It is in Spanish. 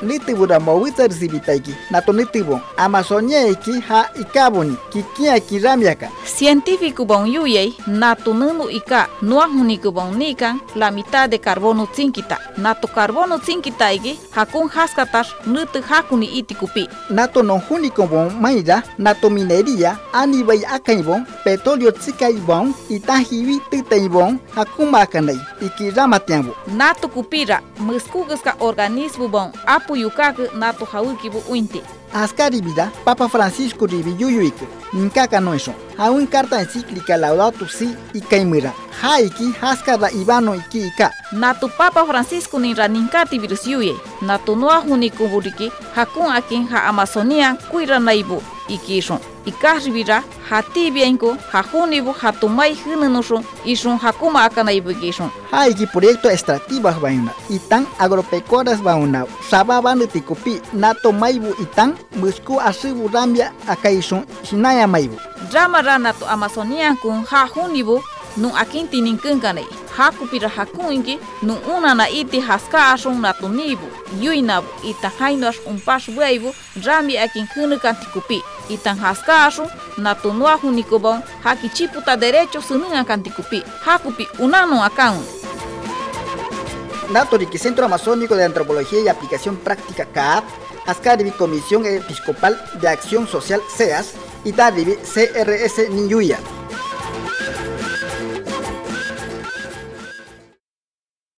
nitibura mawita recibitaiki nato nitibo Amazonia iki ha ikaboni kikia kiramiaka científico bon yuyei nato nunu ika nuahuniku bon nikan la mitad de carbono tsinkita nato carbono tsinkita iki hakun haskatas nutu hakuni itikupi nato no huniko bon maida nato minería anibai akaibon petróleo tsikaibon itahiwi titaibon hakuma kanai ikiramatiambo nato kupira muskuguska organismo bon apuyukak nato haukibu uinti Askari vida Papa Francisco ribi yuyuik ninkaka noeso haun carta encíclica Laudato Si y Kaimira haiki haskara Ivano iki ika nato Papa Francisco ninra ninkati virus yuye nato noa huniku buriki hakun akin ha Amazonia kuira naibu ikishon ikaribira hati bienko hajunibu hatumai hinunushun ishun hakuma akanaibu ikishon haiki proyecto extractivas bauna itan agropecuarias bauna sababan tikupi nato maibu itan busku asibu rambia akaishun sinaya maibu drama nato Amazonia kun hajunibu nu akinti ninkunkanai hakupira hakunki nu unana iti haska ashun nato nibu yuinabu ita hainos umpas buaibu rami akin hunukan tikupi itan haska ashun nato noa hunikobon haki chiputa derecho sunungan kantikupi hakupi unano akan Natoriki Centro Amazónico de Antropología y Aplicación Práctica CAAP, Ascaribi Comisión Episcopal de Acción Social CEAS y Daribi CRS Niñuya.